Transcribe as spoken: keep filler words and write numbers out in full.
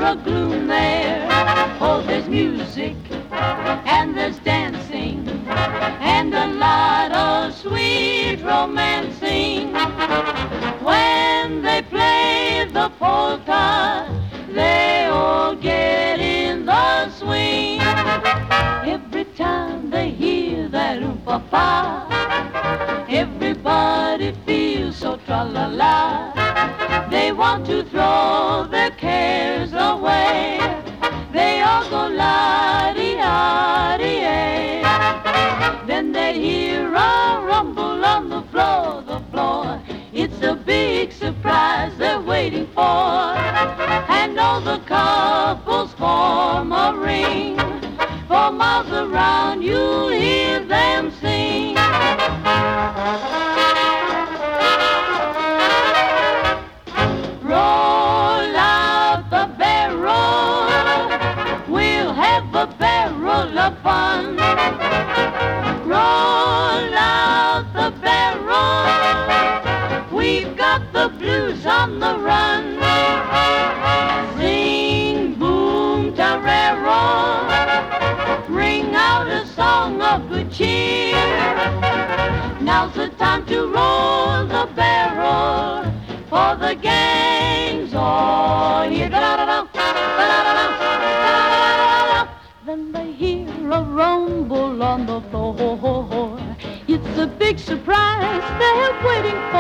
a gloom there. Oh, there's music and there's dancing and a lot of sweet romancing. When they play the polka, they all get in the swing. Every time they hear that oom-pa-pa, everybody feels so tra-la-la. They want to throw their cares away. They all go la-dee-da-dee-ay. Then they hear a rumble on the floor, the floor. It's a big surprise they're waiting for. And all the couples form a ring. For miles around you'll hear them sing. Roll out the barrel, we'll have a barrel of fun. Roll out the barrel, we've got the blues on the run. Sing boom tarero, ring out a song of good cheer. Now's the time to roll the barrel, for the gang's all here. Da-da-da-da, da-da-da-da, da-da-da-da. Then they hear a rumble on the floor. It's a big surprise they're waiting